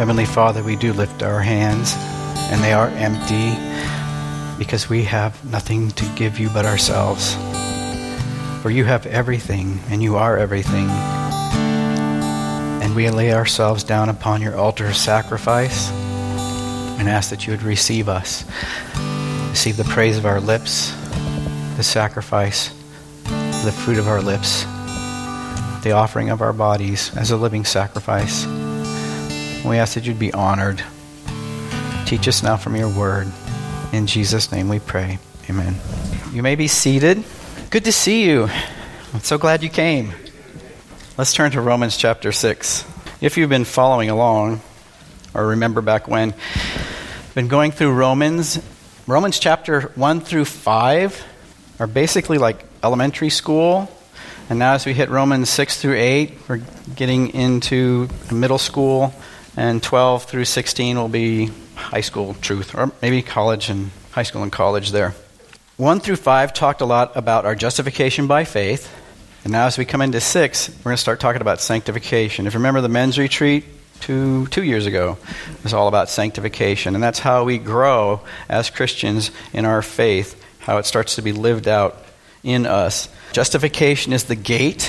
Heavenly Father, we do lift our hands, and they are empty because we have nothing to give you but ourselves. For you have everything, and you are everything. And we lay ourselves down upon your altar of sacrifice and ask that you would receive us. Receive the praise of our lips, the sacrifice, the fruit of our lips, the offering of our bodies as a living sacrifice. We ask that you'd be honored. Teach us now from your word. In Jesus' name we pray. Amen. You may be seated. Good to see you. I'm so glad you came. Let's turn to Romans chapter 6. If you've been following along, or remember back when, I've been going through Romans chapter 1 through 5 are basically like elementary school. And now as we hit Romans 6 through 8, we're getting into middle school. And 12 through 16 will be high school truth, or maybe college and high school and college there. 1 through 5 talked a lot about our justification by faith. And now as we come into 6, we're going to start talking about sanctification. If you remember the men's retreat 2 years ago, it was all about sanctification. And that's how we grow as Christians in our faith, how it starts to be lived out in us. Justification is the gate,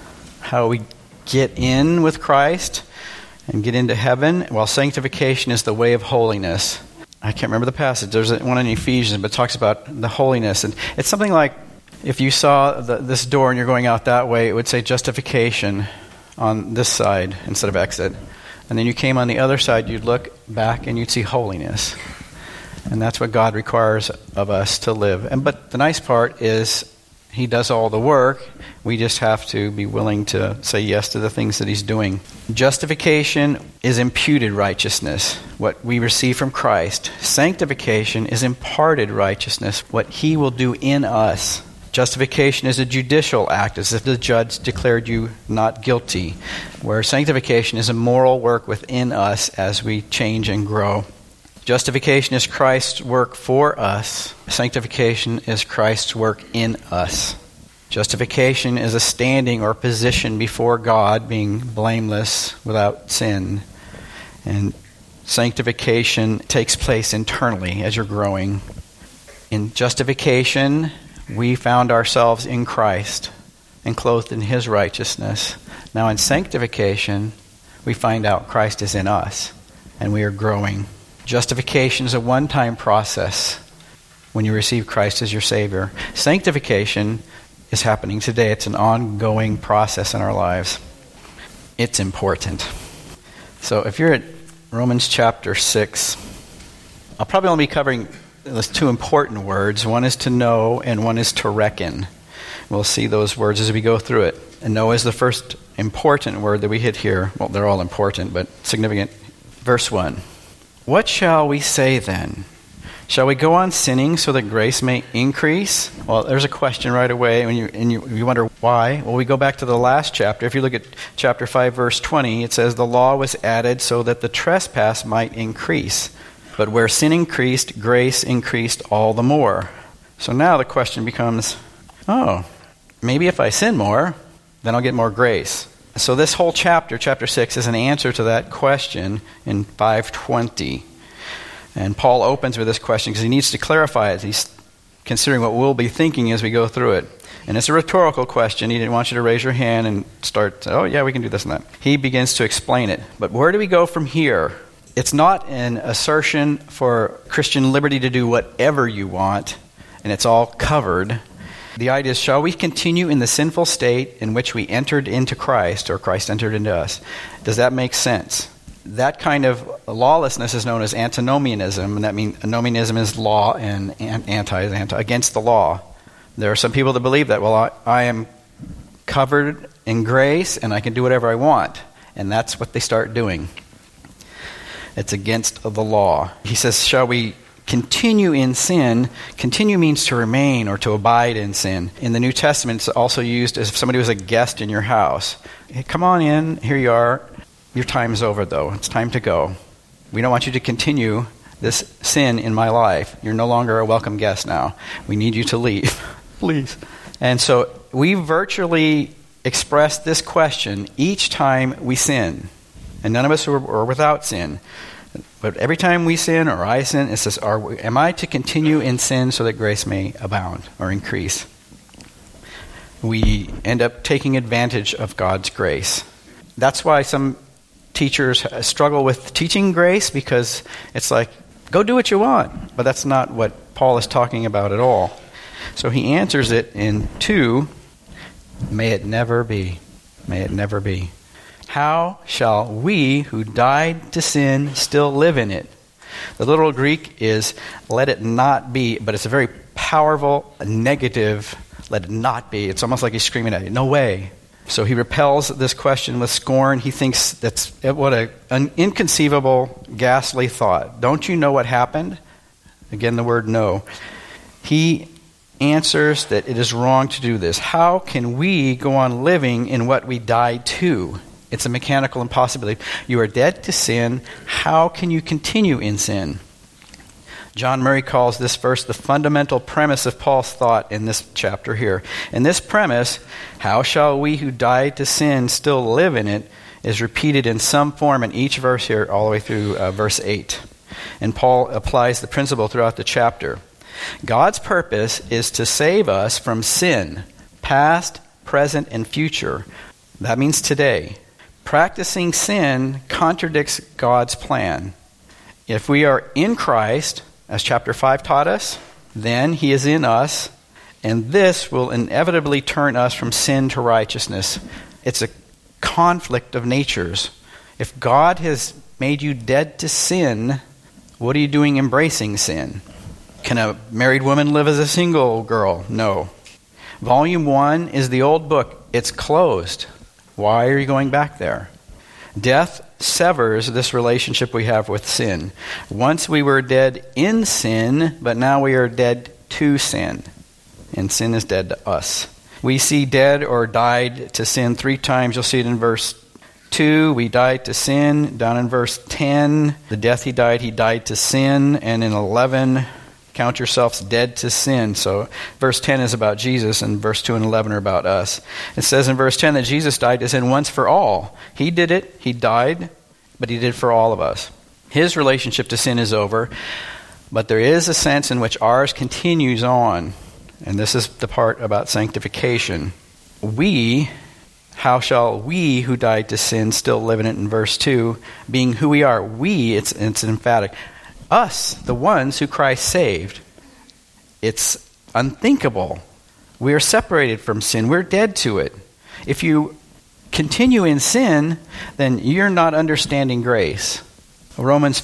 how we get in with Christ and get into heaven, while sanctification is the way of holiness. I can't remember the passage. There's one in Ephesians, but it talks about the holiness. And it's something like if you saw this door and you're going out that way, it would say justification on this side instead of exit. And then you came on the other side, you'd look back and you'd see holiness. And that's what God requires of us to live. But the nice part is he does all the work. We just have to be willing to say yes to the things that he's doing. Justification is imputed righteousness, what we receive from Christ. Sanctification is imparted righteousness, what he will do in us. Justification is a judicial act, as if the judge declared you not guilty, where sanctification is a moral work within us as we change and grow. Justification is Christ's work for us. Sanctification is Christ's work in us. Justification is a standing or position before God, being blameless without sin. And sanctification takes place internally as you're growing. In justification, we found ourselves in Christ and clothed in his righteousness. Now in sanctification, we find out Christ is in us and we are growing. Justification is a one-time process when you receive Christ as your Savior. Sanctification is happening today. It's an ongoing process in our lives. It's important. So if you're at Romans chapter 6, I'll probably only be covering those two important words. One is to know and one is to reckon. We'll see those words as we go through it. And know is the first important word that we hit here. Well, they're all important, but significant. Verse 1. What shall we say then? Shall we go on sinning so that grace may increase? Well, there's a question right away, and you wonder why. Well, we go back to the last chapter. If you look at chapter 5, verse 20, it says, the law was added so that the trespass might increase. But where sin increased, grace increased all the more. So now the question becomes, maybe if I sin more, then I'll get more grace. So this whole chapter 6, is an answer to that question in 5:20. And Paul opens with this question because he needs to clarify it. He's considering what we'll be thinking as we go through it. And it's a rhetorical question. He didn't want you to raise your hand and start, we can do this and that. He begins to explain it. But where do we go from here? It's not an assertion for Christian liberty to do whatever you want, and it's all covered. The idea is, shall we continue in the sinful state in which we entered into Christ, or Christ entered into us? Does that make sense? That kind of lawlessness is known as antinomianism, and that means antinomianism is law and anti is against the law. There are some people that believe that, I am covered in grace and I can do whatever I want. And that's what they start doing. It's against the law. He says, shall we continue in sin? Continue means to remain or to abide in sin. In the New Testament, it's also used as if somebody was a guest in your house. Hey, come on in, here you are. Your time is over, though. It's time to go. We don't want you to continue this sin in my life. You're no longer a welcome guest now. We need you to leave. Please. And so we virtually express this question each time we sin. And none of us are without sin. But every time we sin or I sin, it says, am I to continue in sin so that grace may abound or increase? We end up taking advantage of God's grace. That's why some teachers struggle with teaching grace, because it's like, go do what you want. But that's not what Paul is talking about at all. So he answers it in 2, may it never be. May it never be. How shall we who died to sin still live in it? The literal Greek is let it not be, but it's a very powerful negative, let it not be. It's almost like he's screaming at you, no way. So he repels this question with scorn. He thinks that's an inconceivable, ghastly thought. Don't you know what happened? Again, the word no. He answers that it is wrong to do this. How can we go on living in what we died to? It's a mechanical impossibility. You are dead to sin. How can you continue in sin? John Murray calls this verse the fundamental premise of Paul's thought in this chapter here. And this premise, how shall we who died to sin still live in it, is repeated in some form in each verse here all the way through verse 8. And Paul applies the principle throughout the chapter. God's purpose is to save us from sin, past, present, and future. That means today. Practicing sin contradicts God's plan. If we are in Christ, as chapter 5 taught us, then he is in us, and this will inevitably turn us from sin to righteousness. It's a conflict of natures. If God has made you dead to sin, what are you doing embracing sin? Can a married woman live as a single girl? No. Volume 1 is the old book. It's closed. Why are you going back there? Death severs this relationship we have with sin. Once we were dead in sin, but now we are dead to sin. And sin is dead to us. We see dead or died to sin 3 times. You'll see it in verse 2. We died to sin. Down in verse 10, the death he died to sin. And in 11, count yourselves dead to sin. So verse 10 is about Jesus, and verse 2 and 11 are about us. It says in verse 10 that Jesus died to sin once for all. He did it. He died, but he did it for all of us. His relationship to sin is over, but there is a sense in which ours continues on. And this is the part about sanctification. How shall we who died to sin still live in it in verse 2? Being who we are. We, it's emphatic. Us, the ones who Christ saved. It's unthinkable. We are separated from sin. We're dead to it. If you continue in sin, then you're not understanding grace. Romans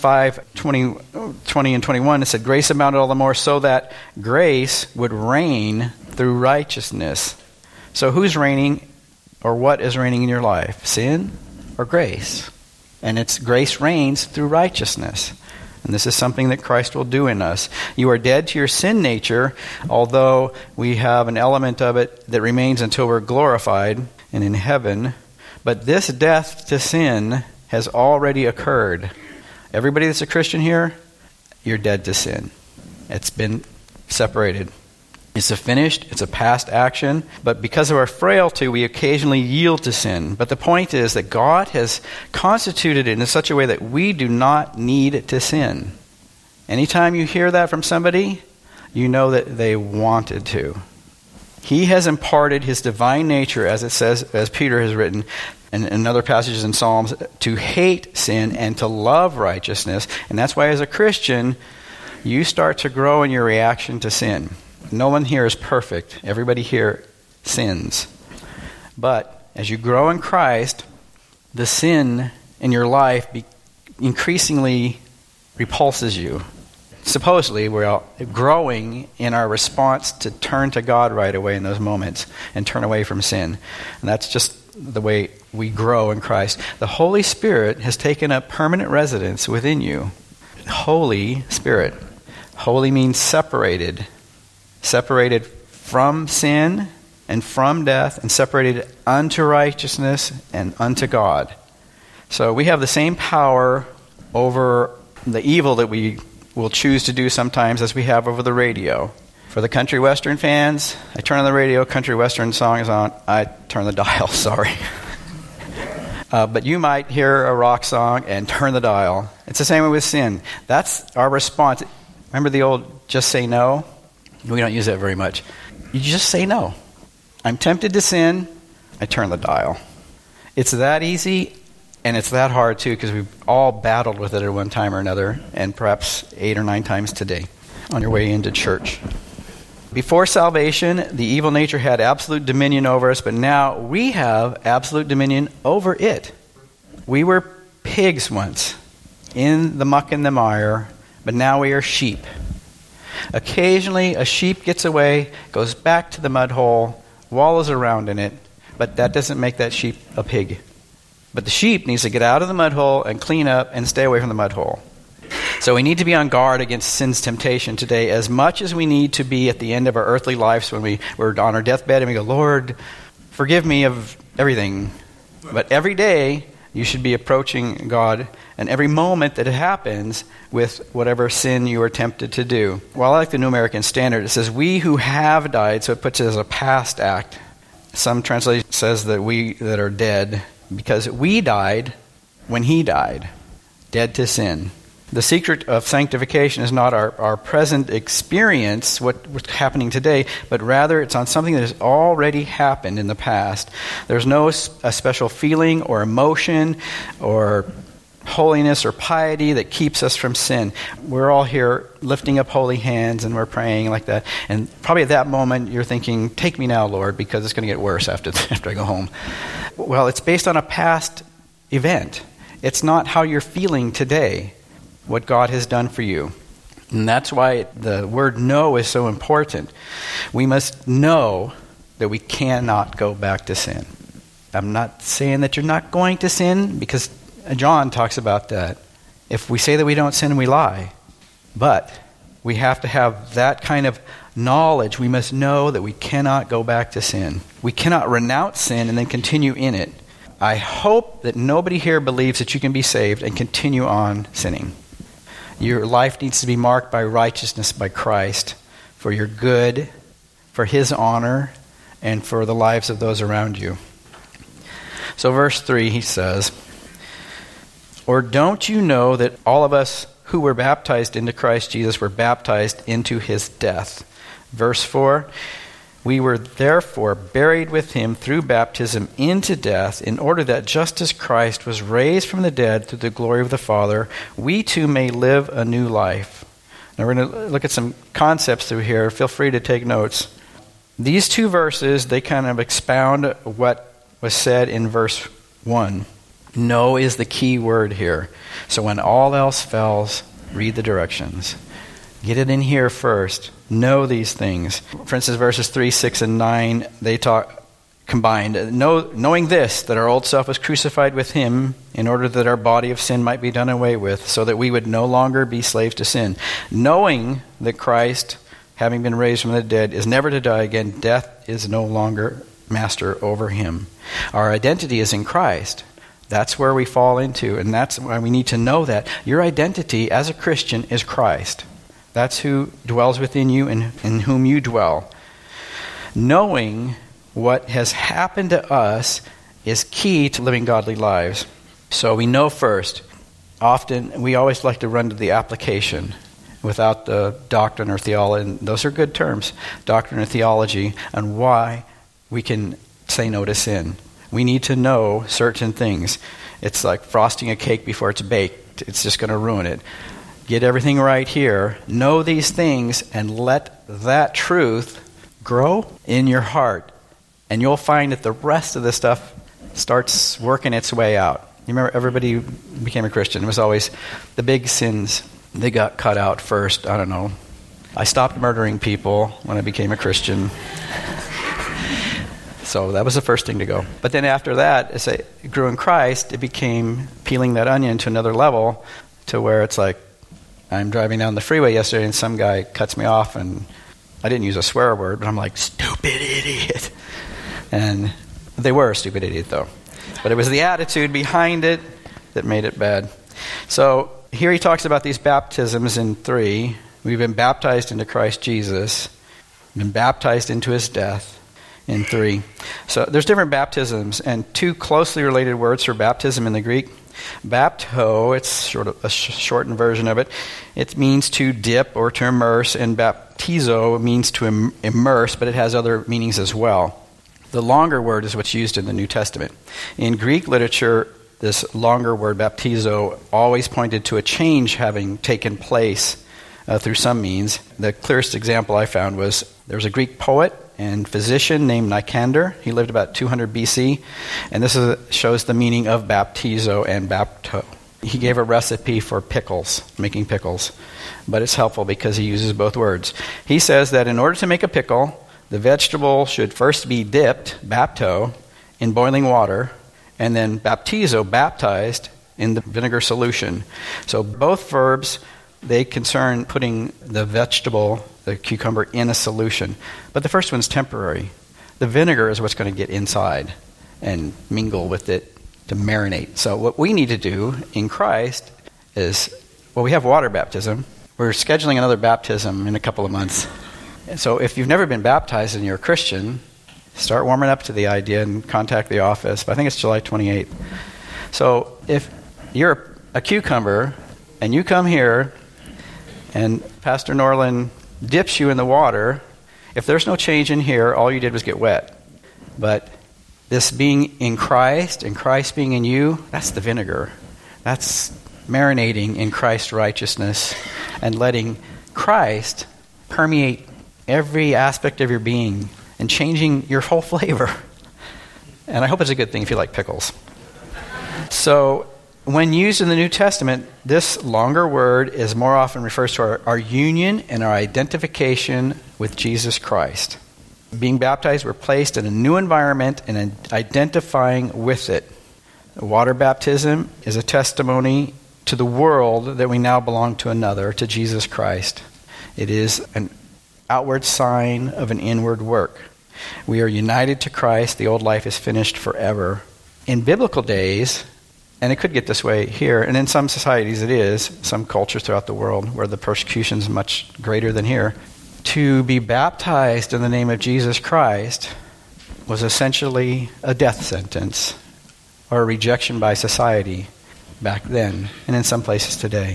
5:20 and 21, it said, grace abounded all the more so that grace would reign through righteousness. So who's reigning, or what is reigning in your life? Sin or grace? And it's grace reigns through righteousness. And this is something that Christ will do in us. You are dead to your sin nature, although we have an element of it that remains until we're glorified and in heaven. But this death to sin has already occurred. Everybody that's a Christian here, you're dead to sin. It's been separated. It's a past action, but because of our frailty, we occasionally yield to sin. But the point is that God has constituted it in such a way that we do not need to sin. Anytime you hear that from somebody, you know that they wanted to. He has imparted his divine nature, as it says, as Peter has written in other passages in Psalms, to hate sin and to love righteousness. And that's why as a Christian, you start to grow in your reaction to sin. No one here is perfect. Everybody here sins. But as you grow in Christ, the sin in your life increasingly repulses you. Supposedly, we're growing in our response to turn to God right away in those moments and turn away from sin. And that's just the way we grow in Christ. The Holy Spirit has taken up permanent residence within you. Holy Spirit. Holy means separated. Separated from sin and from death, and separated unto righteousness and unto God. So we have the same power over the evil that we will choose to do sometimes as we have over the radio. For the country western fans, I turn on the radio, country western song is on, I turn the dial, sorry. But you might hear a rock song and turn the dial. It's the same way with sin. That's our response. Remember the old just say no? We don't use that very much. You just say no. I'm tempted to sin. I turn the dial. It's that easy, and it's that hard too, because we've all battled with it at one time or another, and perhaps 8 or 9 times today on your way into church. Before salvation, the evil nature had absolute dominion over us, but now we have absolute dominion over it. We were pigs once, in the muck and the mire, but now we are sheep. Occasionally, a sheep gets away, goes back to the mud hole, wallows around in it, but that doesn't make that sheep a pig. But the sheep needs to get out of the mud hole and clean up and stay away from the mud hole. So we need to be on guard against sin's temptation today as much as we need to be at the end of our earthly lives when we're on our deathbed and we go, Lord, forgive me of everything. But every day you should be approaching God, and every moment that it happens with whatever sin you are tempted to do. Well, I like the New American Standard. It says, we who have died, so it puts it as a past act. Some translation says that we that are dead, because we died when he died, dead to sin. The secret of sanctification is not our present experience, what's happening today, but rather it's on something that has already happened in the past. There's no a special feeling or emotion or holiness or piety that keeps us from sin. We're all here lifting up holy hands and we're praying like that. And probably at that moment you're thinking, take me now, Lord, because it's going to get worse after I go home. Well, it's based on a past event. It's not how you're feeling today, what God has done for you. And that's why the word know is so important. We must know that we cannot go back to sin. I'm not saying that you're not going to sin, because John talks about that. If we say that we don't sin, we lie. But we have to have that kind of knowledge. We must know that we cannot go back to sin. We cannot renounce sin and then continue in it. I hope that nobody here believes that you can be saved and continue on sinning. Your life needs to be marked by righteousness by Christ for your good, for his honor, and for the lives of those around you. So verse 3, he says, or don't you know that all of us who were baptized into Christ Jesus were baptized into his death? Verse 4, we were therefore buried with him through baptism into death, in order that just as Christ was raised from the dead through the glory of the Father, we too may live a new life. Now we're going to look at some concepts through here. Feel free to take notes. These two verses, they kind of expound what was said in verse 1. Know is the key word here. So when all else fails, read the directions. Get it in here first. Know these things. For instance, verses 3, 6, and 9, they talk combined. Knowing this, that our old self was crucified with him in order that our body of sin might be done away with, so that we would no longer be slaves to sin. Knowing that Christ, having been raised from the dead, is never to die again, death is no longer master over him. Our identity is in Christ. That's where we fall into, and that's why we need to know that. Your identity as a Christian is Christ. That's who dwells within you and in whom you dwell. Knowing what has happened to us is key to living godly lives. So we know first. Often, we always like to run to the application without the doctrine or theology. And those are good terms, doctrine and theology, on why we can say no to sin. We need to know certain things. It's like frosting a cake before it's baked. It's just going to ruin it. Get everything right here. Know these things and let that truth grow in your heart. And you'll find that the rest of the stuff starts working its way out. You remember everybody who became a Christian. It was always the big sins. They got cut out first. I don't know. I stopped murdering people when I became a Christian. So that was the first thing to go. But then after that, as I grew in Christ, it became peeling that onion to another level, to where it's like, I'm driving down the freeway yesterday and some guy cuts me off, and I didn't use a swear word, but I'm like, stupid idiot. And they were a stupid idiot, though. But it was the attitude behind it that made it bad. So here he talks about these baptisms in 3. We've been baptized into Christ Jesus, been baptized into his death. in 3. So there's different baptisms, and 2 closely related words for baptism in the Greek. Bapto, it's sort of a shortened version of it. It means to dip or to immerse, and baptizo means to immerse, but it has other meanings as well. The longer word is what's used in the New Testament. In Greek literature, this longer word, baptizo, always pointed to a change having taken place through some means. The clearest example I found was there was a Greek poet and physician named Nicander. He lived about 200 BC, and this shows the meaning of baptizo and bapto. He gave a recipe for pickles, making pickles, but it's helpful because he uses both words. He says that in order to make a pickle, the vegetable should first be dipped, bapto, in boiling water, and then baptizo, baptized, in the vinegar solution. So both verbs, they concern putting the vegetable, the cucumber, in a solution. But the first one's temporary. The vinegar is what's going to get inside and mingle with it to marinate. So what we need to do in Christ is, well, we have water baptism. We're scheduling another baptism in a couple of months. So if you've never been baptized and you're a Christian, start warming up to the idea and contact the office. But I think it's July 28th. So if you're a cucumber and you come here and Pastor Norland dips you in the water, if there's no change in here, all you did was get wet. But this being in Christ and Christ being in you, that's the vinegar. That's marinating in Christ's righteousness and letting Christ permeate every aspect of your being and changing your whole flavor. And I hope it's a good thing if you like pickles. So when used in the New Testament, this longer word is more often refers to our union and our identification with Jesus Christ. Being baptized, we're placed in a new environment and identifying with it. Water baptism is a testimony to the world that we now belong to another, to Jesus Christ. It is an outward sign of an inward work. We are united to Christ. The old life is finished forever. In biblical days, and it could get this way here, and in some societies it is, some cultures throughout the world where the persecution is much greater than here, to be baptized in the name of Jesus Christ was essentially a death sentence or a rejection by society back then, and in some places today.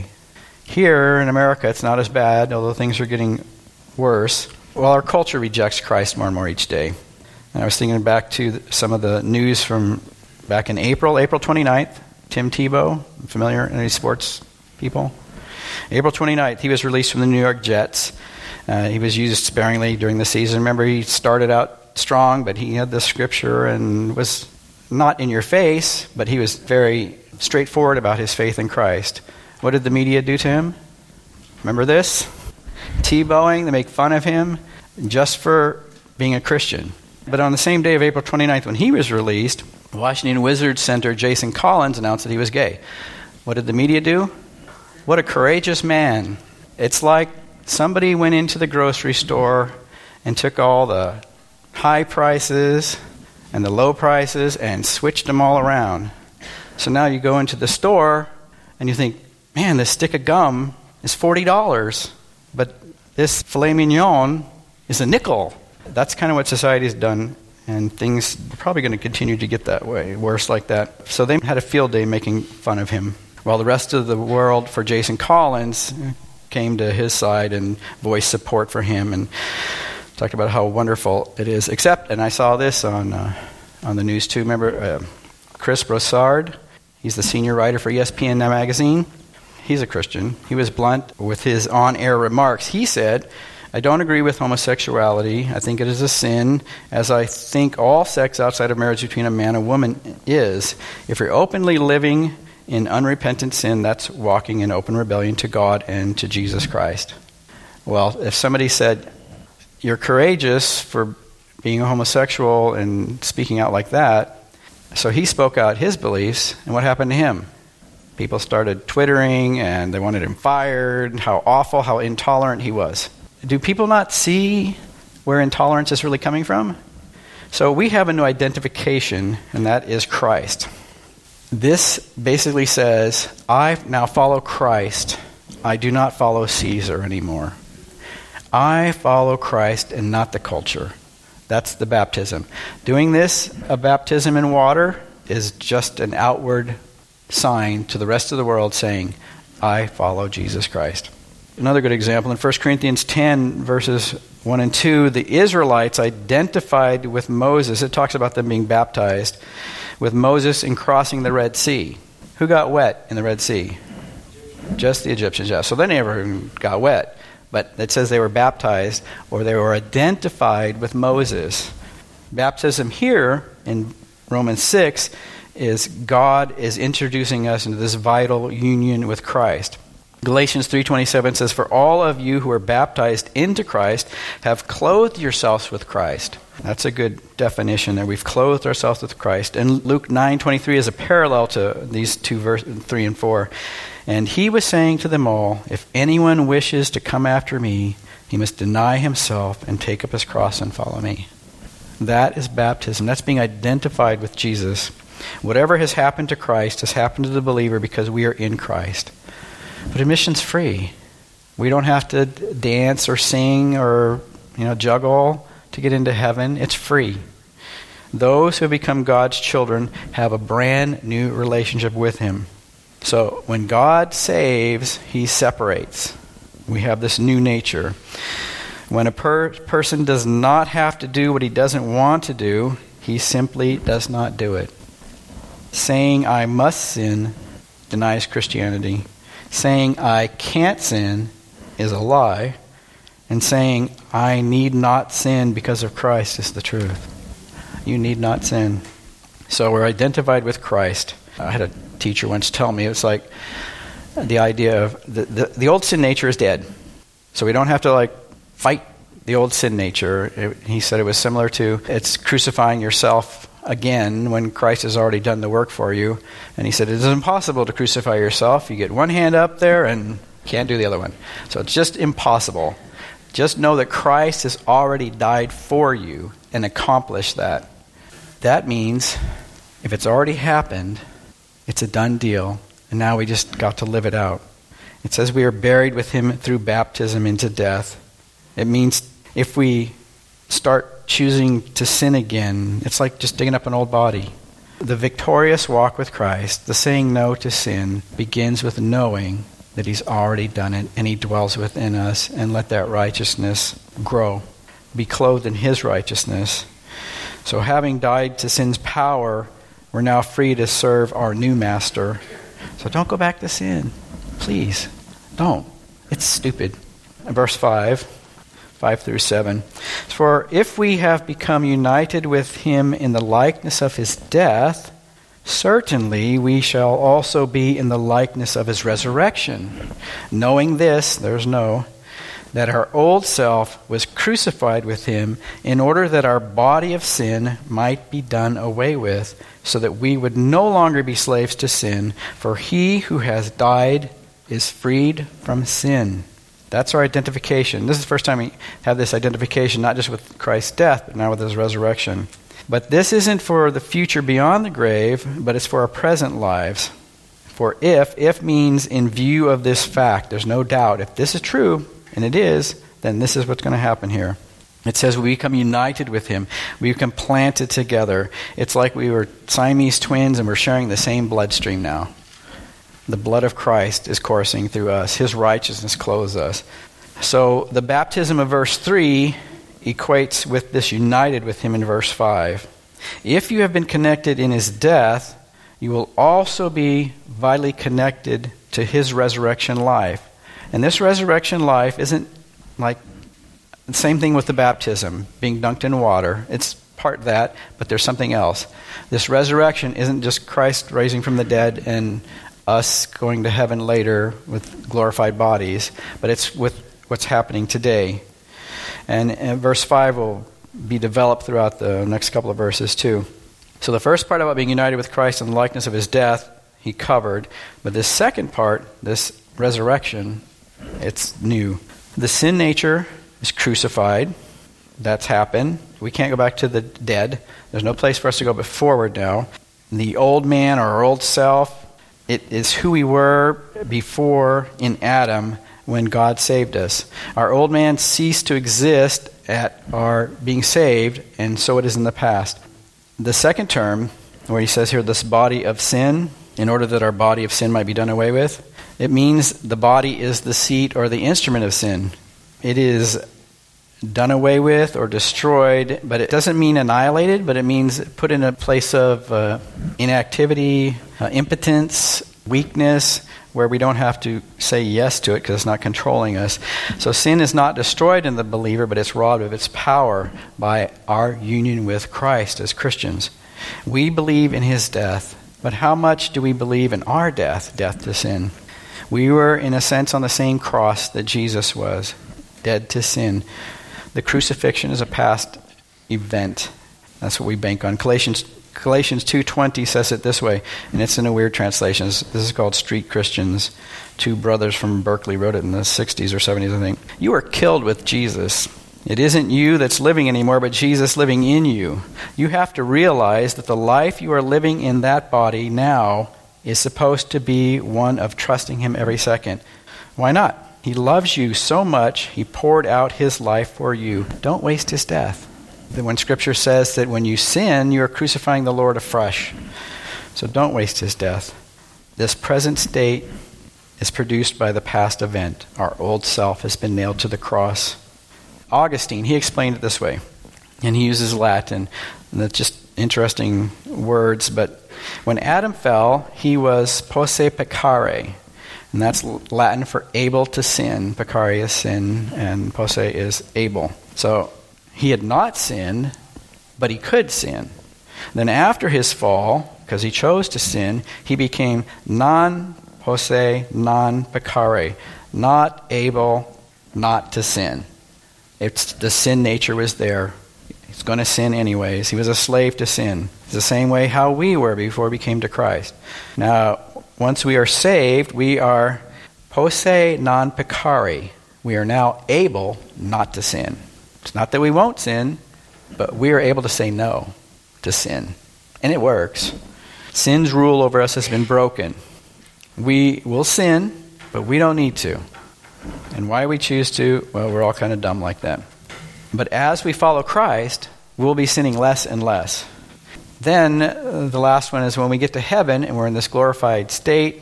Here in America, it's not as bad, although things are getting worse. Well, our culture rejects Christ more and more each day. And I was thinking back to some of the news from back in April 29th, Tim Tebow, familiar, any sports people? April 29th, he was released from the New York Jets. He was used sparingly during the season. Remember, he started out strong, but he had the scripture and was not in your face, but he was very straightforward about his faith in Christ. What did the media do to him? Remember this? Tebowing, they make fun of him just for being a Christian. But on the same day of April 29th, when he was released, Washington Wizards center Jason Collins announced that he was gay. What did the media do? What a courageous man. It's like somebody went into the grocery store and took all the high prices and the low prices and switched them all around. So now you go into the store and you think, man, this stick of gum is $40, but this filet mignon is a nickel. That's kind of what society has done, and things are probably going to continue to get that way, worse like that. So they had a field day making fun of him, while the rest of the world for Jason Collins came to his side and voiced support for him and talked about how wonderful it is. Except, and I saw this on the news too, remember Chris Broussard? He's the senior writer for ESPN magazine. He's a Christian. He was blunt with his on-air remarks. He said, I don't agree with homosexuality. I think it is a sin, as I think all sex outside of marriage between a man and woman is. If you're openly living in unrepentant sin, that's walking in open rebellion to God and to Jesus Christ. Well, if somebody said, you're courageous for being a homosexual and speaking out like that, so he spoke out his beliefs, and what happened to him? People started twittering, and they wanted him fired, how awful, how intolerant he was. Do people not see where intolerance is really coming from? So we have a new identification, and that is Christ. This basically says, I now follow Christ. I do not follow Caesar anymore. I follow Christ and not the culture. That's the baptism. Doing this, a baptism in water, is just an outward sign to the rest of the world saying, I follow Jesus Christ. Another good example, in 1 Corinthians 10, verses 1 and 2, the Israelites identified with Moses. It talks about them being baptized with Moses in crossing the Red Sea. Who got wet in the Red Sea? Just the Egyptians, yeah. So they never got wet. But it says they were baptized, or they were identified with Moses. Baptism here in Romans 6 is God is introducing us into this vital union with Christ. Galatians 3:27 says, for all of you who are baptized into Christ have clothed yourselves with Christ. That's a good definition there. We've clothed ourselves with Christ. And Luke 9:23 is a parallel to these two verses 3 and 4. And he was saying to them all, if anyone wishes to come after me, he must deny himself and take up his cross and follow me. That is baptism. That's being identified with Jesus. Whatever has happened to Christ has happened to the believer because we are in Christ. But admission's free. We don't have to dance or sing or juggle to get into heaven. It's free. Those who have become God's children have a brand new relationship with him. So when God saves, he separates. We have this new nature. When a person does not have to do what he doesn't want to do, he simply does not do it. Saying I must sin denies Christianity. Saying I can't sin is a lie. And saying I need not sin because of Christ is the truth. You need not sin. So we're identified with Christ. I had a teacher once tell me, it's like the idea of the old sin nature is dead. So we don't have to fight the old sin nature. He said it was similar to it's crucifying yourself again when Christ has already done the work for you. And he said it is impossible to crucify yourself. You get one hand up there and can't do the other one. So it's just impossible. Just know that Christ has already died for you and accomplished that. That means if it's already happened, it's a done deal, and now we just got to live it out. It says we are buried with him through baptism into death. It means if we start choosing to sin again, it's like just digging up an old body. The victorious walk with Christ, the saying no to sin, begins with knowing that he's already done it, and he dwells within us, and let that righteousness grow. Be clothed in his righteousness. So having died to sin's power, we're now free to serve our new master. So don't go back to sin. Please, don't. It's stupid. Verse 5 through 7. For if we have become united with him in the likeness of his death, certainly we shall also be in the likeness of his resurrection. Knowing this, that our old self was crucified with him in order that our body of sin might be done away with, so that we would no longer be slaves to sin, for he who has died is freed from sin. That's our identification. This is the first time we have this identification, not just with Christ's death, but now with his resurrection. But this isn't for the future beyond the grave, but it's for our present lives. For if means in view of this fact, there's no doubt. If this is true, and it is, then this is what's going to happen here. It says we become united with him. We become planted together. It's like we were Siamese twins and we're sharing the same bloodstream now. The blood of Christ is coursing through us. His righteousness clothes us. So the baptism of verse 3 equates with this united with him in verse 5. If you have been connected in his death, you will also be vitally connected to his resurrection life. And this resurrection life isn't like the same thing with the baptism, being dunked in water. It's part that, but there's something else. This resurrection isn't just Christ raising from the dead and us going to heaven later with glorified bodies, but it's with what's happening today. And verse 5 will be developed throughout the next couple of verses too. So the first part about being united with Christ in the likeness of his death, he covered. But this second part, this resurrection, it's new. The sin nature is crucified. That's happened. We can't go back to the dead. There's no place for us to go but forward now. The old man or our old self, it is who we were before in Adam when God saved us. Our old man ceased to exist at our being saved, and so it is in the past. The second term, where he says here, this body of sin, in order that our body of sin might be done away with, it means the body is the seat or the instrument of sin. It is done away with or destroyed, but it doesn't mean annihilated, but it means put in a place of inactivity, impotence, weakness, where we don't have to say yes to it because it's not controlling us. So sin is not destroyed in the believer, but it's robbed of its power by our union with Christ as Christians. We believe in his death, but how much do we believe in our death to sin? We were, in a sense, on the same cross that Jesus was, dead to sin. The crucifixion is a past event. That's what we bank on. Galatians 2:20 says it this way, and it's in a weird translation. This is called Street Christians. Two brothers from Berkeley wrote it in the 60s or 70s, I think. You are killed with Jesus. It isn't you that's living anymore, but Jesus living in you. You have to realize that the life you are living in that body now is supposed to be one of trusting him every second. Why not? He loves you so much, he poured out his life for you. Don't waste his death. When Scripture says that when you sin, you are crucifying the Lord afresh. So don't waste his death. This present state is produced by the past event. Our old self has been nailed to the cross. Augustine, he explained it this way, and he uses Latin. And that's just interesting words, but when Adam fell, he was posse peccare. And that's Latin for able to sin. Peccare is sin, and posse is able. So he had not sinned, but he could sin. Then after his fall, because he chose to sin, he became non-posse, non-peccare, not able not to sin. It's the sin nature was there. He's going to sin anyways. He was a slave to sin. It's the same way how we were before we came to Christ. Now, once we are saved, we are posse non peccare. We are now able not to sin. It's not that we won't sin, but we are able to say no to sin. And it works. Sin's rule over us has been broken. We will sin, but we don't need to. And why we choose to, well, we're all kind of dumb like that. But as we follow Christ, we'll be sinning less and less. Then the last one is when we get to heaven and we're in this glorified state,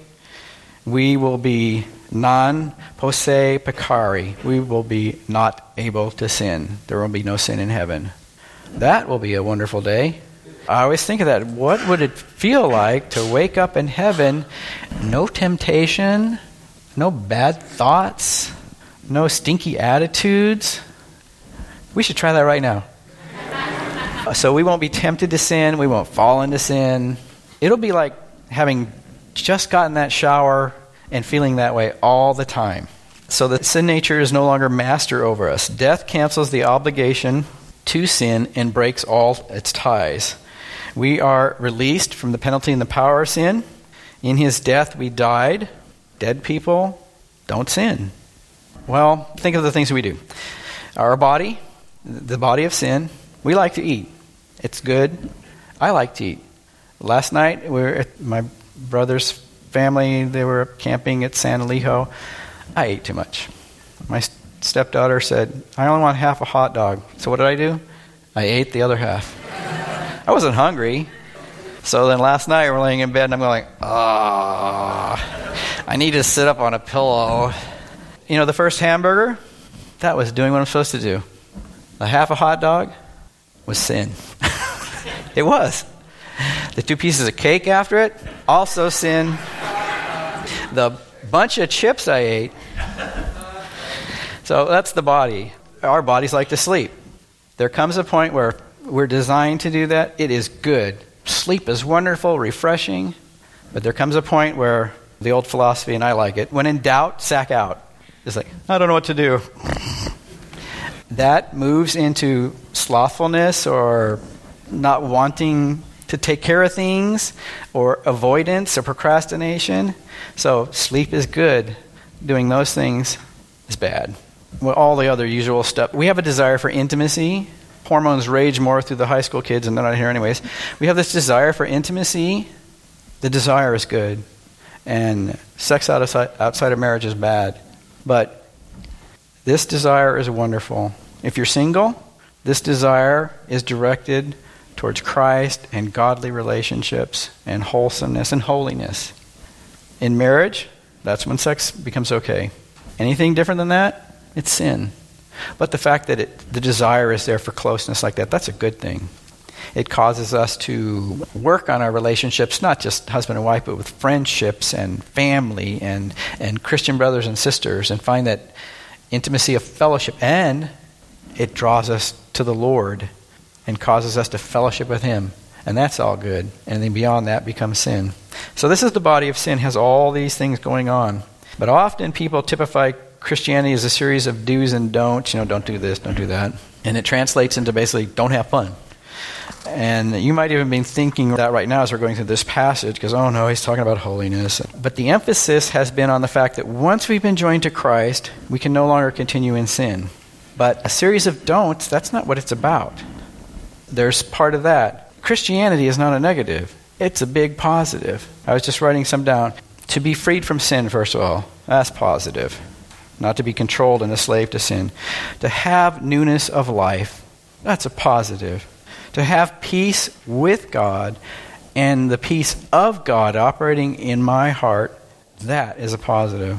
we will be non-posse peccare. We will be not able to sin. There will be no sin in heaven. That will be a wonderful day. I always think of that. What would it feel like to wake up in heaven, no temptation, no bad thoughts, no stinky attitudes? We should try that right now. So we won't be tempted to sin. We won't fall into sin. It'll be like having just gotten that shower and feeling that way all the time. So the sin nature is no longer master over us. Death cancels the obligation to sin and breaks all its ties. We are released from the penalty and the power of sin. In his death we died. Dead people don't sin. Well, think of the things we do. Our body, the body of sin, we like to eat. It's good. I like to eat. Last night, we were at my brother's family. They were camping at San Elijo. I ate too much. My stepdaughter said, I only want half a hot dog. So what did I do? I ate the other half. I wasn't hungry. So then last night, we're laying in bed, and I'm going, I need to sit up on a pillow. You know, the first hamburger, that was doing what I'm supposed to do. The half a hot dog was sin. It was. The 2 pieces of cake after it, also sin. The bunch of chips I ate. So that's the body. Our bodies like to sleep. There comes a point where we're designed to do that. It is good. Sleep is wonderful, refreshing. But there comes a point where the old philosophy, and I like it, when in doubt, sack out. It's like, I don't know what to do. That moves into slothfulness or not wanting to take care of things or avoidance or procrastination. So sleep is good. Doing those things is bad. Well, all the other usual stuff. We have a desire for intimacy. Hormones rage more through the high school kids, and they're not here anyways. We have this desire for intimacy. The desire is good. And sex outside of marriage is bad. But this desire is wonderful. If you're single, this desire is directed towards Christ and godly relationships and wholesomeness and holiness. In marriage, that's when sex becomes okay. Anything different than that, it's sin. But the fact that the desire is there for closeness like that, that's a good thing. It causes us to work on our relationships, not just husband and wife, but with friendships and family and Christian brothers and sisters, and find that intimacy of fellowship. And it draws us to the Lord and causes us to fellowship with Him. And that's all good. And then beyond that becomes sin. So this is the body of sin, has all these things going on. But often people typify Christianity as a series of do's and don'ts. Don't do this, don't do that. And it translates into basically, don't have fun. And you might even be thinking that right now as we're going through this passage, because, oh no, he's talking about holiness. But the emphasis has been on the fact that once we've been joined to Christ, we can no longer continue in sin. But a series of don'ts, that's not what it's about. There's part of that. Christianity is not a negative. It's a big positive. I was just writing some down. To be freed from sin, first of all, that's positive. Not to be controlled and a slave to sin. To have newness of life, that's a positive. To have peace with God and the peace of God operating in my heart, that is a positive.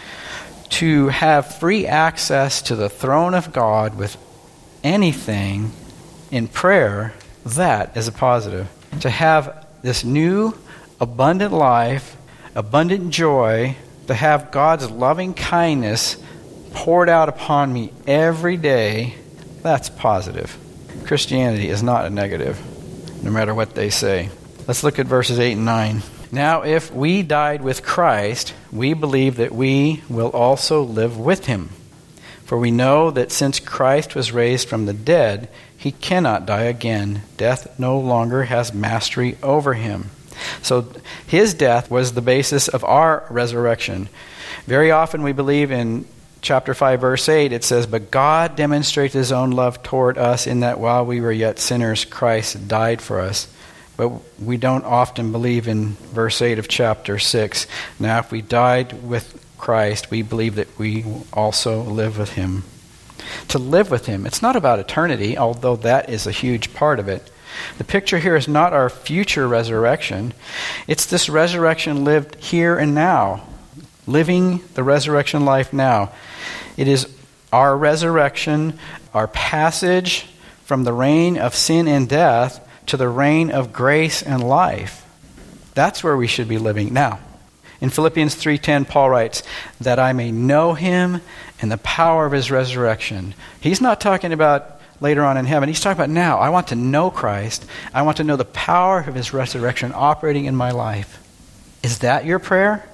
To have free access to the throne of God with anything in prayer, that is a positive. To have this new, abundant life, abundant joy, to have God's loving kindness poured out upon me every day, that's positive. Christianity is not a negative, no matter what they say. Let's look at verses 8 and 9. Now, if we died with Christ, we believe that we will also live with Him. For we know that since Christ was raised from the dead, He cannot die again. Death no longer has mastery over Him. So His death was the basis of our resurrection. Very often we believe in chapter 5, verse 8, it says, "But God demonstrated His own love toward us in that while we were yet sinners, Christ died for us." But we don't often believe in verse 8 of chapter 6. Now, if we died with Christ, we believe that we also live with Him. To live with Him, it's not about eternity, although that is a huge part of it. The picture here is not our future resurrection. It's this resurrection lived here and now, living the resurrection life now. It is our resurrection, our passage from the reign of sin and death to the reign of grace and life. That's where we should be living now. In Philippians 3:10, Paul writes, "That I may know Him and the power of His resurrection." He's not talking about later on in heaven. He's talking about now. I want to know Christ. I want to know the power of His resurrection operating in my life. Is that your prayer?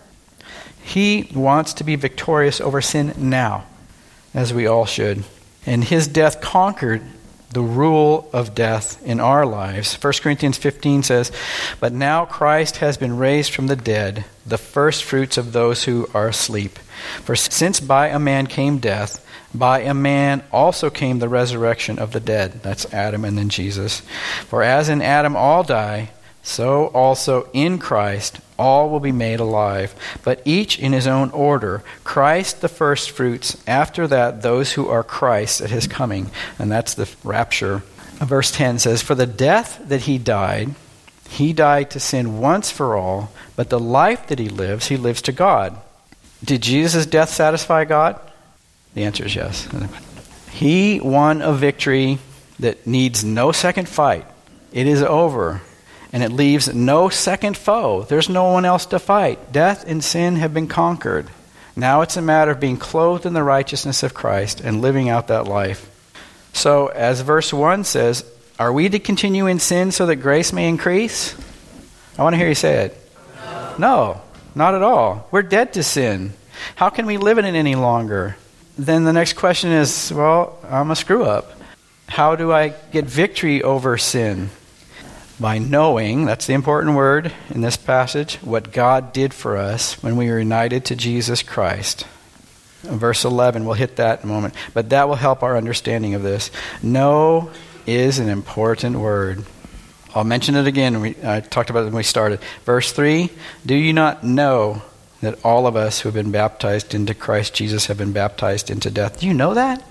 He wants to be victorious over sin now, as we all should. And His death conquered the rule of death in our lives. 1 Corinthians 15 says, "But now Christ has been raised from the dead, the first fruits of those who are asleep. For since by a man came death, by a man also came the resurrection of the dead." That's Adam and then Jesus. "For as in Adam all die, so also in Christ all will be made alive, but each in his own order. Christ the first fruits, after that those who are Christ at His coming." And that's the rapture. Verse 10 says, "For the death that He died to sin once for all, but the life that He lives to God." Did Jesus' death satisfy God? The answer is yes. He won a victory that needs no second fight. It is over. And it leaves no second foe. There's no one else to fight. Death and sin have been conquered. Now it's a matter of being clothed in the righteousness of Christ and living out that life. So, as verse 1 says, are we to continue in sin so that grace may increase? I want to hear you say it. No, not at all. We're dead to sin. How can we live in it any longer? Then the next question is, well, I'm a screw up. How do I get victory over sin? By knowing, that's the important word in this passage, what God did for us when we were united to Jesus Christ. Verse 11, we'll hit that in a moment. But that will help our understanding of this. Know is an important word. I'll mention it again. I talked about it when we started. Verse 3, "Do you not know that all of us who have been baptized into Christ Jesus have been baptized into death?" Do you know that?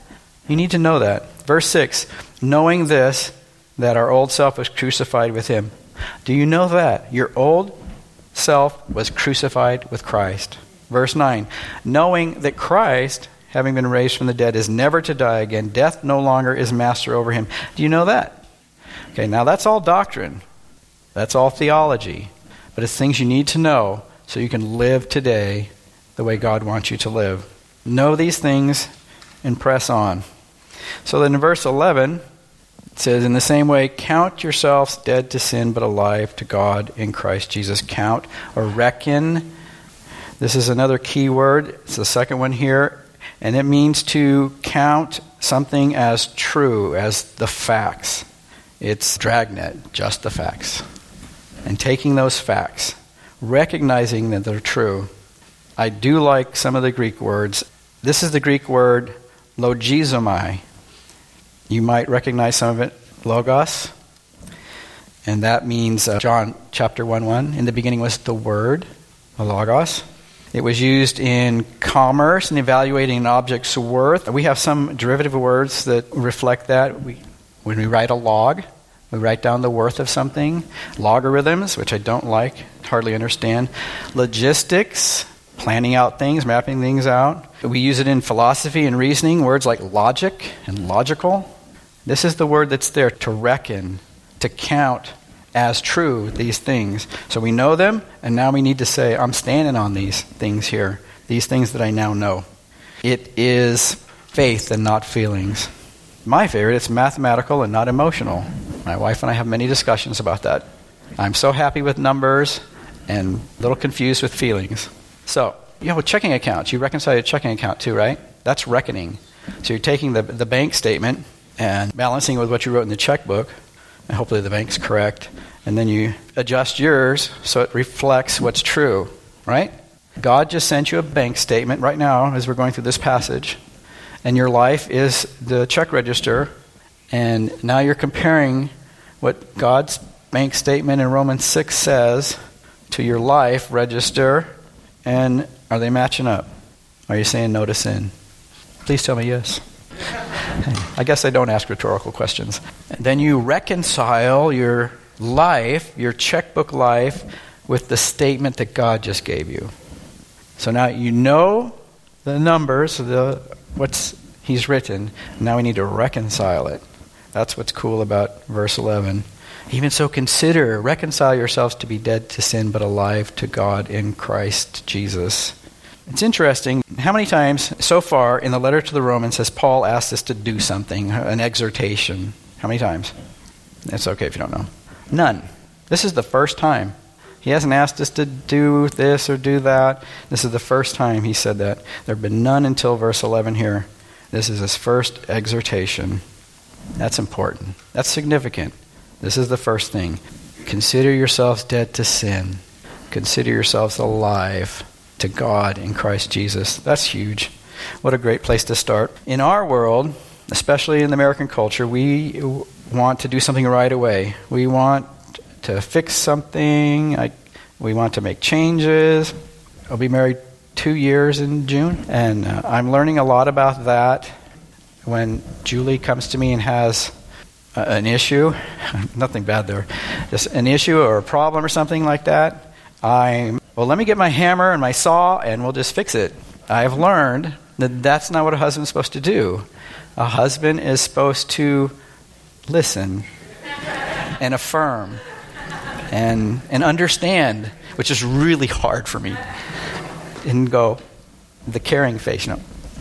You need to know that. Verse 6, knowing this, that our old self was crucified with him. Do you know that? Your old self was crucified with Christ. Verse 9, knowing that Christ, having been raised from the dead, is never to die again. Death no longer is master over him. Do you know that? Okay, now that's all doctrine. That's all theology. But it's things you need to know so you can live today the way God wants you to live. Know these things and press on. So then in verse 11, it says, in the same way, count yourselves dead to sin but alive to God in Christ Jesus. Count or reckon. This is another key word. It's the second one here. And it means to count something as true, as the facts. It's dragnet, just the facts. And taking those facts, recognizing that they're true. I do like some of the Greek words. This is the Greek word logizomai. You might recognize some of it, logos. And that means John chapter 1:1. In the beginning was the Word, the logos. It was used in commerce and evaluating an object's worth. We have some derivative words that reflect that. When we write a log, we write down the worth of something. Logarithms, which I don't like, hardly understand. Logistics, planning out things, mapping things out. We use it in philosophy and reasoning, words like logic and logical. This is the word that's there, to reckon, to count as true these things. So we know them, and now we need to say, I'm standing on these things here, these things that I now know. It is faith and not feelings. My favorite, it's mathematical and not emotional. My wife and I have many discussions about that. I'm so happy with numbers and a little confused with feelings. So, with checking accounts, you reconcile your checking account too, right? That's reckoning. So you're taking the bank statement and balancing it with what you wrote in the checkbook, and hopefully the bank's correct, and then you adjust yours so it reflects what's true, right? God just sent you a bank statement right now as we're going through this passage, and your life is the check register, and now you're comparing what God's bank statement in Romans 6 says to your life register, and are they matching up? Are you saying no to sin? Please tell me yes. I guess I don't ask rhetorical questions. And then you reconcile your life, your checkbook life, with the statement that God just gave you. So now you know the numbers, what's He's written. Now we need to reconcile it. That's what's cool about verse 11. Even so, reconcile yourselves to be dead to sin, but alive to God in Christ Jesus. It's interesting, how many times so far in the letter to the Romans has Paul asked us to do something, an exhortation? How many times? It's okay if you don't know. None. This is the first time. He hasn't asked us to do this or do that. This is the first time he said that. There have been none until verse 11 here. This is his first exhortation. That's important. That's significant. This is the first thing. Consider yourselves dead to sin. Consider yourselves alive to God in Christ Jesus. That's huge. What a great place to start. In our world, especially in the American culture, we want to do something right away. We want to fix something. We want to make changes. I'll be married 2 years in June, and I'm learning a lot about that. When Julie comes to me and has an issue, nothing bad there, just an issue or a problem or something like that, let me get my hammer and my saw and we'll just fix it. I've learned that that's not what a husband's supposed to do. A husband is supposed to listen and affirm and understand, which is really hard for me. And go, the caring face,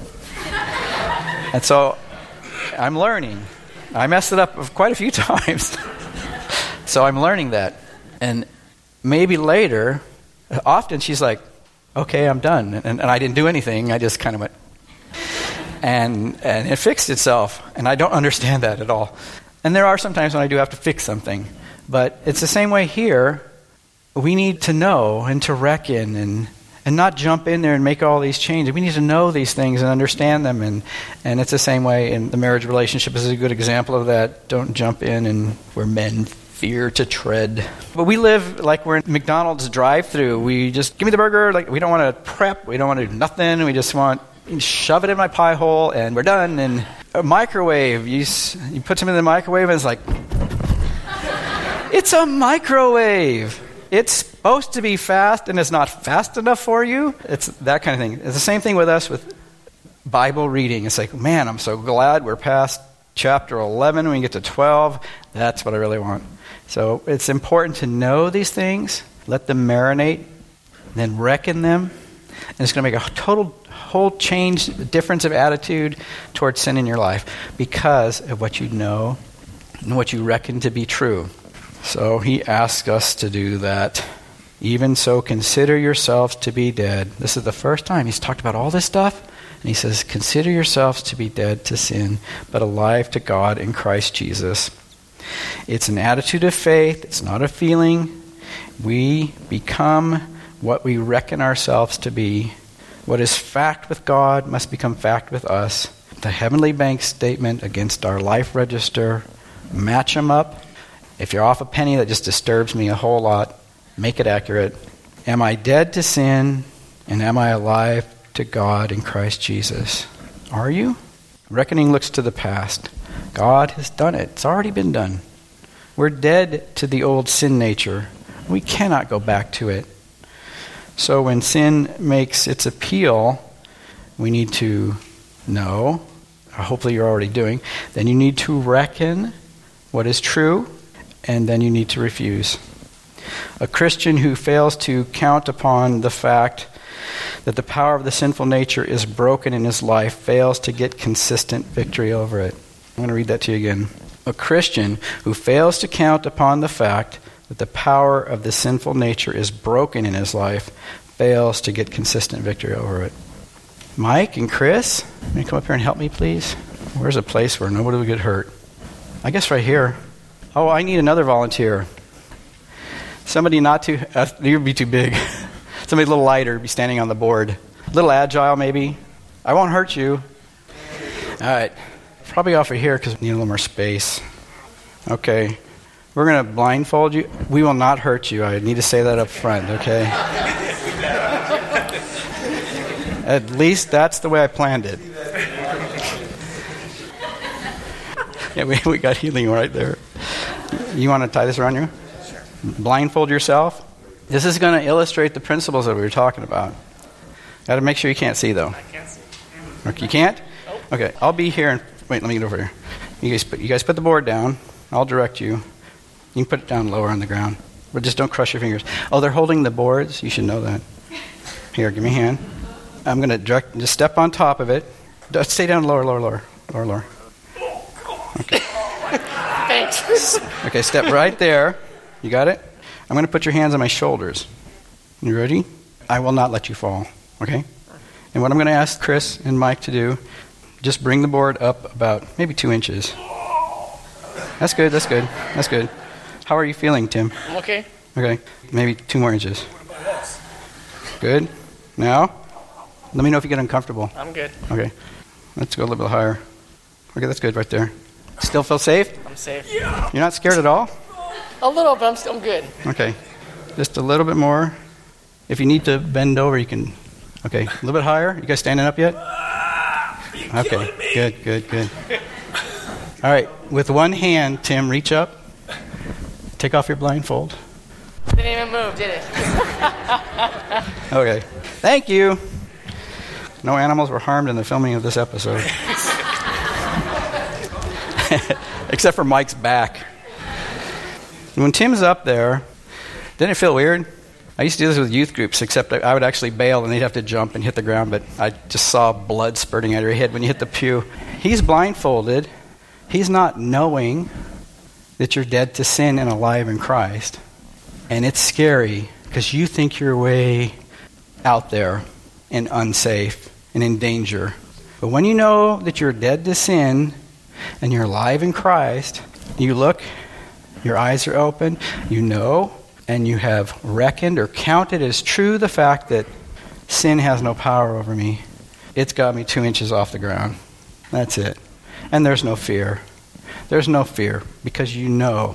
And so I'm learning. I messed it up quite a few times. So I'm learning that. And maybe later, often she's like, okay, I'm done. And I didn't do anything. I just kind of went. And it fixed itself. And I don't understand that at all. And there are some times when I do have to fix something. But it's the same way here. We need to know and to reckon and not jump in there and make all these changes. We need to know these things and understand them. And it's the same way in the marriage relationship. This is a good example of that. Don't jump in and where men fear to tread. But we live like we're in McDonald's drive-thru. We just, give me the burger. Like, we don't want to prep. We don't want to do nothing. We just want, shove it in my pie hole and we're done. And A microwave. You put something in the microwave and it's like, it's a microwave. It's supposed to be fast and it's not fast enough for you. It's that kind of thing. It's the same thing with us with Bible reading. It's like, man, I'm so glad we're past chapter 11 when we get to 12. That's what I really want. So it's important to know these things, let them marinate, then reckon them. And it's going to make a whole change, difference of attitude towards sin in your life because of what you know and what you reckon to be true. So he asks us to do that. Even so, consider yourselves to be dead. This is the first time he's talked about all this stuff. And he says, consider yourselves to be dead to sin, but alive to God in Christ Jesus. It's an attitude of faith. It's not a feeling. We become what we reckon ourselves to be. What is fact with God must become fact with us. The heavenly bank statement against our life register. Match them up. If you're off a penny, that just disturbs me a whole lot. Make it accurate. Am I dead to sin, and am I alive to God in Christ Jesus? Are you? Reckoning looks to the past. God has done it. It's already been done. We're dead to the old sin nature. We cannot go back to it. So when sin makes its appeal, we need to know, hopefully you're already doing, then you need to reckon what is true, and then you need to refuse. A Christian who fails to count upon the fact that the power of the sinful nature is broken in his life fails to get consistent victory over it. I'm going to read that to you again. A Christian who fails to count upon the fact that the power of the sinful nature is broken in his life fails to get consistent victory over it. Mike and Chris, can you come up here and help me, please? Where's a place where nobody will get hurt? I guess right here. Oh, I need another volunteer. Somebody not too, you'd be too big. Somebody a little lighter, be standing on the board. A little agile, maybe. I won't hurt you. All right. Probably off of here because we need a little more space. Okay. We're going to blindfold you. We will not hurt you. I need to say that up front, okay? At least that's the way I planned it. Yeah, we got healing right there. You want to tie this around you? Sure. Blindfold yourself. This is going to illustrate the principles that we were talking about. Got to make sure you can't see, though. I can't see. Okay, you can't? Nope. Okay, I'll be here. And wait, let me get over here. You guys put the board down. I'll direct you. You can put it down lower on the ground. But just don't crush your fingers. Oh, they're holding the boards? You should know that. Here, give me a hand. I'm going to just step on top of it. Stay down lower. Okay. Thanks. Okay, step right there. You got it? I'm going to put your hands on my shoulders. You ready? I will not let you fall, okay? And what I'm going to ask Chris and Mike to do, just bring the board up about maybe 2 inches. That's good. How are you feeling, Tim? I'm okay. Okay, maybe 2 more inches. Good. Now, let me know if you get uncomfortable. I'm good. Okay, let's go a little bit higher. Okay, that's good right there. Still feel safe? I'm safe. Yeah. You're not scared at all? A little, but I'm good. Okay, just a little bit more. If you need to bend over, you can. Okay, a little bit higher. You guys standing up yet? Okay, good. All right, with one hand, Tim, reach up. Take off your blindfold. Didn't even move, did it? Okay, thank you. No animals were harmed in the filming of this episode. Except for Mike's back. When Tim's up there, didn't it feel weird? I used to do this with youth groups, except I would actually bail and they'd have to jump and hit the ground, but I just saw blood spurting out of your head when you hit the pew. He's blindfolded. He's not knowing that you're dead to sin and alive in Christ. And it's scary because you think you're way out there and unsafe and in danger. But when you know that you're dead to sin and you're alive in Christ, you look, your eyes are open, you know, and you have reckoned or counted as true the fact that sin has no power over me. It's got me 2 inches off the ground. That's it. And there's no fear. There's no fear because you know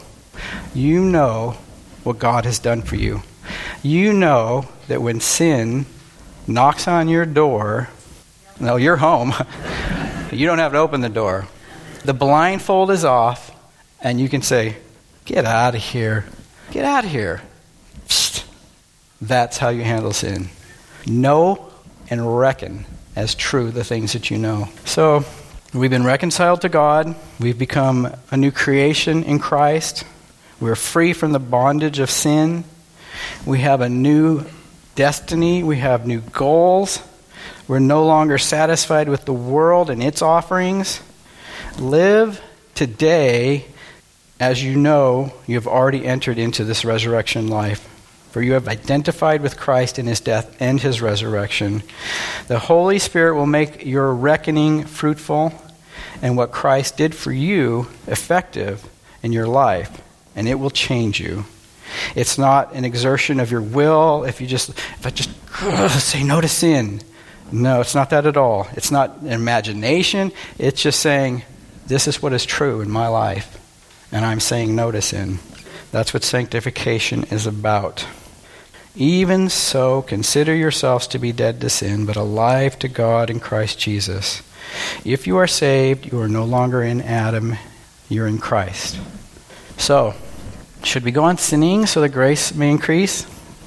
what God has done for you. You know that when sin knocks on your door, no, you're home. You don't have to open the door. The blindfold is off, and you can say, get out of here. Get out of here. Psst. That's how you handle sin. Know and reckon as true the things that you know. So, we've been reconciled to God. We've become a new creation in Christ. We're free from the bondage of sin. We have a new destiny. We have new goals. We're no longer satisfied with the world and its offerings. Live today as you know you have already entered into this resurrection life. For you have identified with Christ in his death and his resurrection. The Holy Spirit will make your reckoning fruitful and what Christ did for you effective in your life, and it will change you. It's not an exertion of your will. If I just say no to sin. No, it's not that at all. It's not an imagination. It's just saying, this is what is true in my life, and I'm saying no to sin. That's what sanctification is about. Even so, consider yourselves to be dead to sin, but alive to God in Christ Jesus. If you are saved, you are no longer in Adam, you're in Christ. So, should we go on sinning so that grace may increase?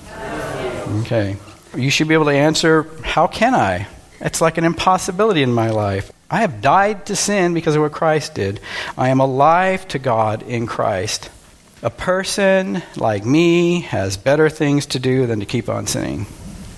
Okay. You should be able to answer, how can I? It's like an impossibility in my life. I have died to sin because of what Christ did. I am alive to God in Christ. A person like me has better things to do than to keep on sinning.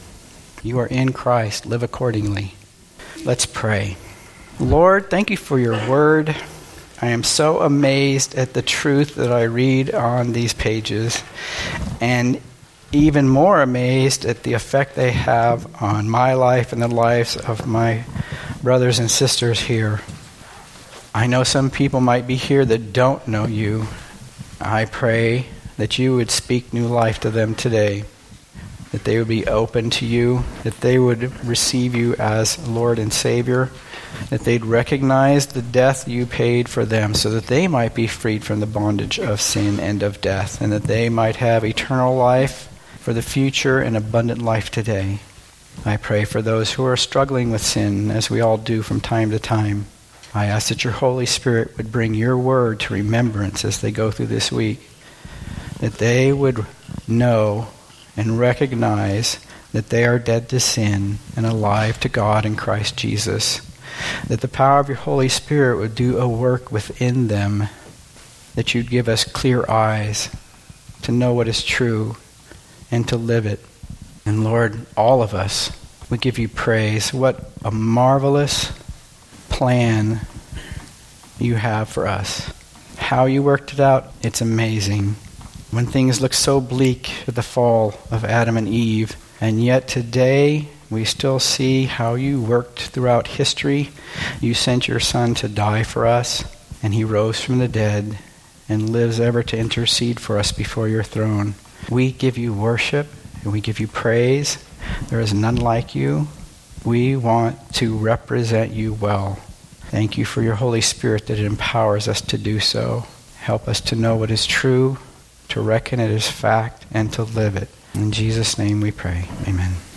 You are in Christ. Live accordingly. Let's pray. Lord, thank you for your word. I am so amazed at the truth that I read on these pages, and even more amazed at the effect they have on my life and the lives of my brothers and sisters here. I know some people might be here that don't know you. I pray that you would speak new life to them today, that they would be open to you, that they would receive you as Lord and Savior, that they'd recognize the death you paid for them so that they might be freed from the bondage of sin and of death, and that they might have eternal life for the future and abundant life today. I pray for those who are struggling with sin, as we all do from time to time. I ask that your Holy Spirit would bring your word to remembrance as they go through this week, that they would know and recognize that they are dead to sin and alive to God in Christ Jesus, that the power of your Holy Spirit would do a work within them, that you'd give us clear eyes to know what is true and to live it. And Lord, all of us, we give you praise. What a marvelous plan you have for us. How you worked it out, it's amazing. When things look so bleak at the fall of Adam and Eve, and yet today we still see how you worked throughout history. You sent your Son to die for us, and he rose from the dead and lives ever to intercede for us before your throne. We give you worship and we give you praise. There is none like you. We want to represent you well. Thank you for your Holy Spirit that it empowers us to do so. Help us to know what is true, to reckon it as fact, and to live it. In Jesus' name we pray. Amen.